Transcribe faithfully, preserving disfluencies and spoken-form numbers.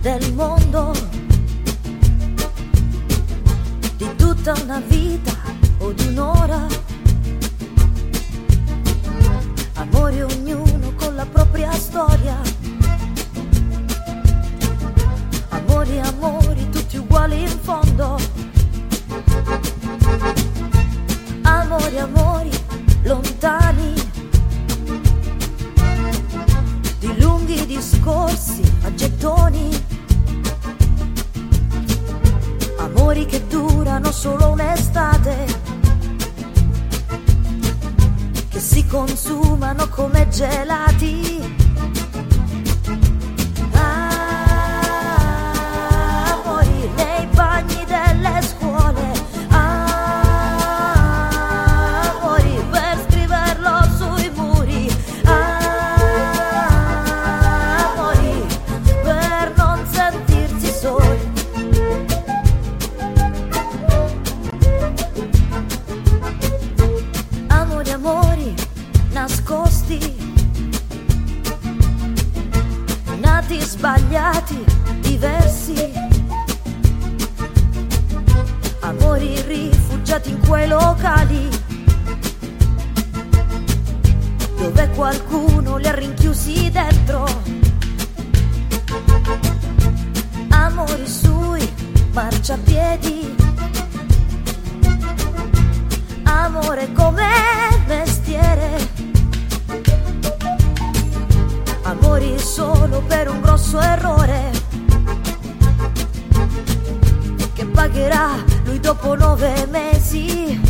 del mondo, di tutta una vita o di un'ora. Amori ognuno con la propria storia, amori, amori tutti uguali in fondo, amori, amori lontani, di lunghi discorsi a gettoni, amori che durano solo un'estate, che si consumano come gelati. Ah, amori nei bagni delle scuole, ah, amori per scriverlo sui muri, ah, amori per non sentirsi soli. Amori, amori nascosti, nati sbagliati, diversi, amori rifugiati in quei locali dove qualcuno li ha rinchiusi dentro, amori sui marciapiedi, amore come mestiere, amori solo per un grosso errore che pagherà lui dopo nove mesi.